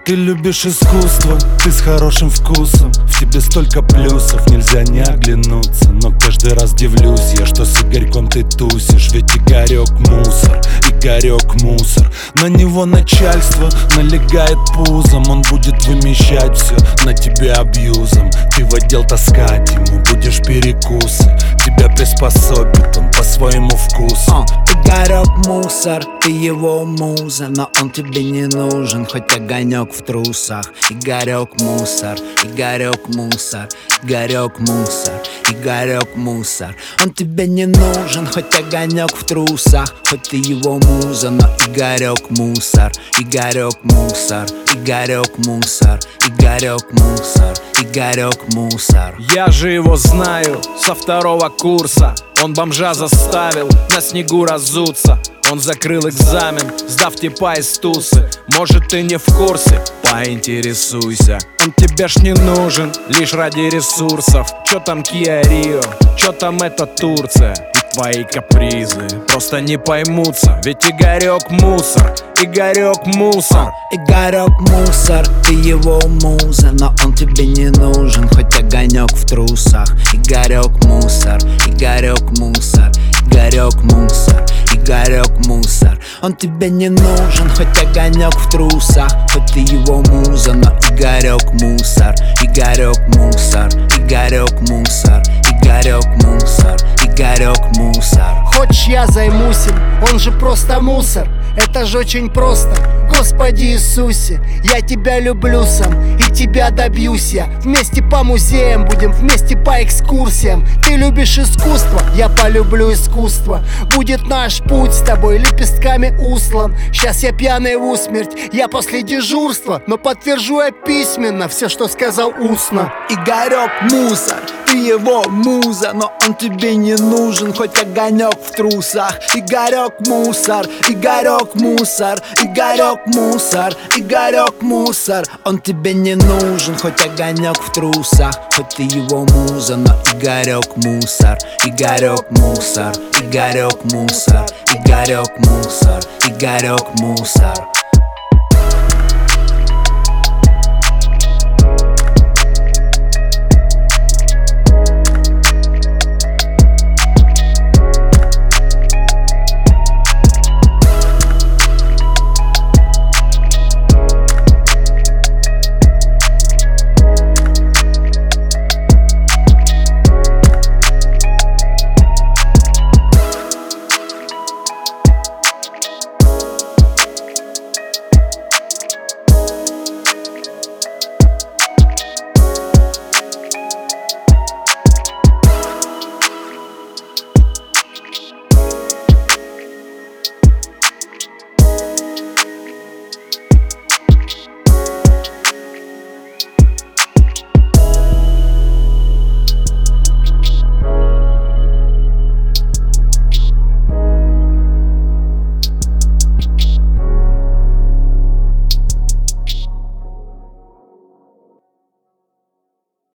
Ты любишь искусство, ты с хорошим вкусом. В тебе столько плюсов, нельзя не оглянуться. Но каждый раз дивлюсь я, что с Игорьком ты тусишь. Ведь Игорек мусор, Игорек мусор. На него начальство налегает пузом. Он будет вымещать все на тебе абьюзом. Ты в отдел таскать ему будешь перекусы. Тебя приспособит он по своему вкусу. Игорек мусор, ты его муза, но он тебе не нужен, хоть огонек в трусах. Игорек мусор, Игорек мусор, Игорек мусор, Игорек мусор. Он тебе не нужен, хоть огонек в трусах, хоть ты его муза, но Игорек мусор, Игорек мусор, Игорек мусор, Игорек мусор, Игорек мусор. Я же его знаю со второго курса. Он бомжа заставил на снегу разуться. Он закрыл экзамен, сдав типа из тусы. Может, ты не в курсе? Поинтересуйся. Он тебе ж не нужен, лишь ради ресурсов. Чё там Kia Rio, чё там это Турция? И твои капризы просто не поймутся. Ведь Игорек мусор, Игорек мусор. Игорек мусор, ты его муза, но он тебе не нужен, хоть огонек в трусах. Игорек мусор, Игорек мусор, Игорек мусор, Игорек мусор. Он тебе не нужен, хоть огонек в трусах, хоть ты его муза, но Игорек мусор, Игорек мусор, Игорек мусор, Игорек мусор, Игорек мусор. Хочешь, я займусь им, он же просто мусор. Это же очень просто. Господи Иисусе, я тебя люблю сам, и тебя добьюсь я. Вместе по музеям будем, вместе по экскурсиям. Ты любишь искусство, я полюблю искусство. Будет наш путь с тобой лепестками услан. Сейчас я пьяный в усмерть, я после дежурства, но подтвержу я письменно все, что сказал устно. Игорек мусор, ты его муза, но он тебе не нужен, хоть огонек в трусах. Игорек мусор, Игорек мусор, Игорек мусор, Игорек мусор. Он тебе не нужен, хоть огонек в трусах, хоть ты его муза, но Игорек мусор, Игорек мусор, Игорек мусор, Игорек мусор, Игорек мусор.